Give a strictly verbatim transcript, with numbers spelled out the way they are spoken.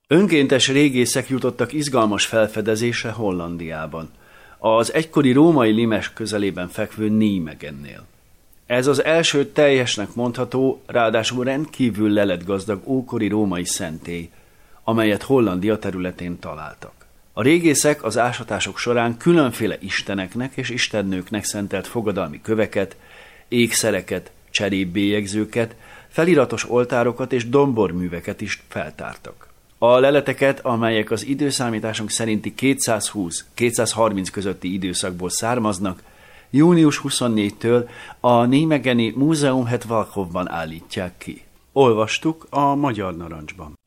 Önkéntes régészek jutottak izgalmas felfedezésre Hollandiában, az egykori római Limes közelében fekvő Nijmegennél. Ez az első teljesnek mondható, ráadásul rendkívül leletgazdag ókori római szentély, amelyet Hollandia területén találtak. A régészek az ásatások során különféle isteneknek és istennőknek szentelt fogadalmi köveket, ékszereket, cserépbélyegzőket, feliratos oltárokat és domborműveket is feltártak. A leleteket, amelyek az időszámításunk szerinti kétszázhúsz-kétszázharminc közötti időszakból származnak, június huszonnégyedikétől a Nijmegeni Múzeum het Valkhofban állítják ki. Olvastuk a Magyar Narancsban.